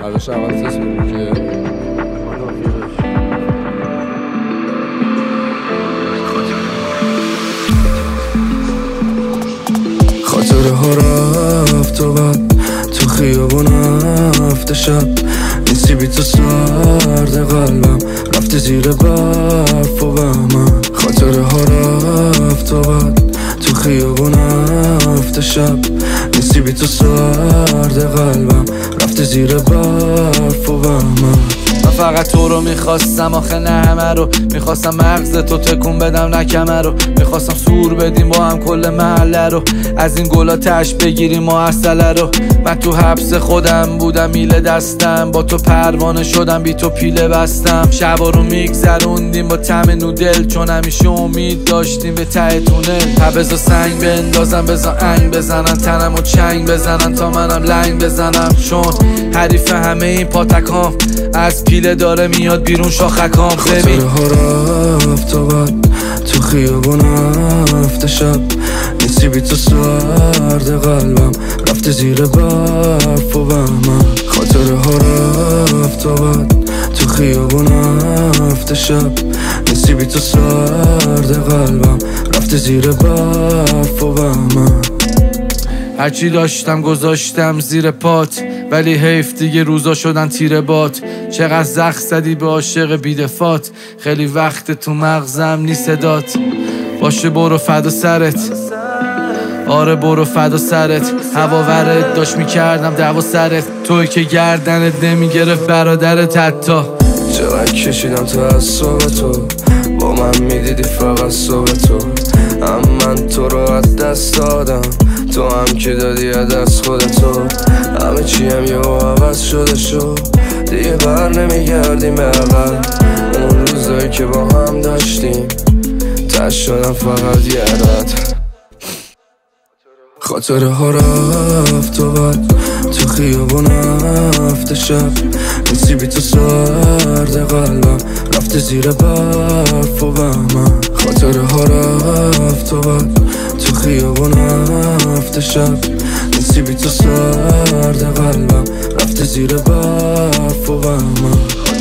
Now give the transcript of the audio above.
برداشت اول تست بودیم که خاطره ها رفت و بعد تو خیابون هفته شب نیستی بی تو سرد قلبم رفتی زیر برف و بهمن خاطره ها رفت و بعد تو خیابون هفته شب نیستی بی تو سرد قلبم رفتی زیر برف و بهمن من فقط تو رو میخواستم آخه نه همه رو میخواستم مغز تو تکون بدم نه کمر رو میخواستم سور بدیم با هم کل محله رو از این گلا تش بگیریم و عسله رو من تو حبس خودم بودم میله دستم با تو پروانه شدم بی تو پیله بستم شبا رو میگذروندیم با طعم نودل چون همیشه امید داشتیم به ته تونل بذار سنگ بندازم بذار انگ بزنن تنم و چنگ بزنن تا منم لنگ بزنم چون حریف همه این پاتکام از پیله داره میاد بیرون شاخکام ببین خاطره ها رفت و بعد تو خیابون هفته شب نیستی بی تو سرد قلبم رفتی زیر برف و بهمن خاطره ها رفت و بعد تو خیابون هفته شب نیستی بی تو سرد قلبم رفتی زیر برف و بهمن هرچی داشتم گذاشتم زیر پات ولی حیف دیگه روزا شدن تیره بات چقدر زخم زدی به عاشق بیدفات خیلی وقت تو مغزم نی صدات باشه برو فدا سرت آره برو فدا سرت هوا ورد داشت میکردم دعوا سرت توی که گردنت نمیگرفت برادرت حتی چقدر کشیدم تا از صبح تو با من میدیدی فقط صبح تو من تو رو از دست دادم تو هم که دادی از دست خودتو همه چی هم یه عوض شده شو دیگه بر نمیگردیم به عقل اون روزایی که با هم داشتیم تش شدم فقط یه رد خاطره ها رفت و بعد تو خیابون هفته شب نیستی بی تو سرد قلبم رفتی زیر برف و بهمن خاطره ها رفت و بعد تو خیابون هفته شب نیستی بی تو سرد قلبم رفتی زیر برف و بهمن